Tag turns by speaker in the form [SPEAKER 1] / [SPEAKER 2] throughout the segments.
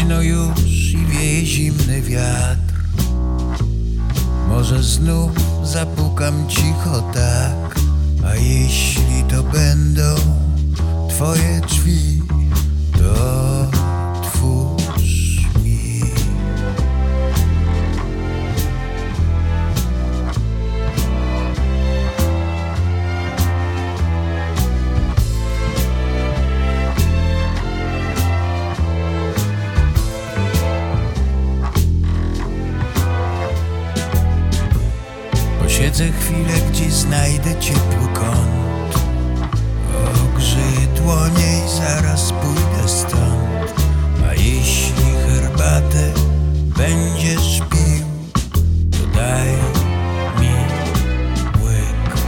[SPEAKER 1] późno już i wieje zimny wiatr. Może znów zapukam cicho tak, a jeśli to będą twoje drzwi, to otwórz mi. Posiedzę chwilę, gdzie znajdę ciepły kąt, ogrzeję dłonie i zaraz pójdę stąd. A jeśli herbatę będziesz pił, to daj mi łyk.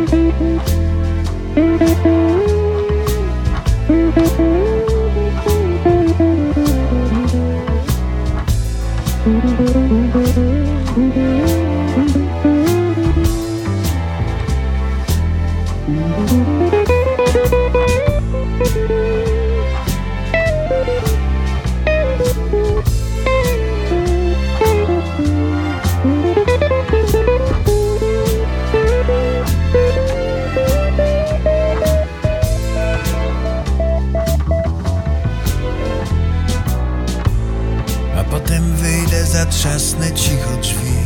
[SPEAKER 1] A potem wyjdę, zatrzasnę cicho drzwi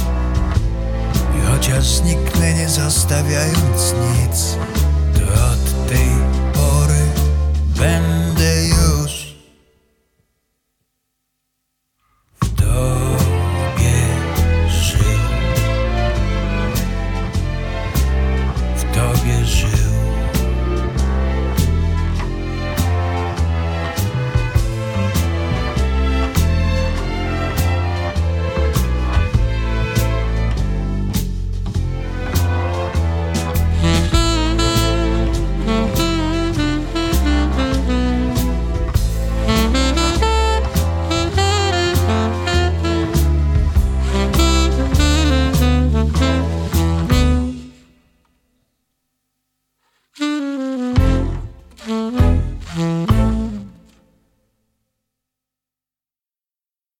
[SPEAKER 1] i chociaż zniknę, nie zostawiając nic, to od tej pory będę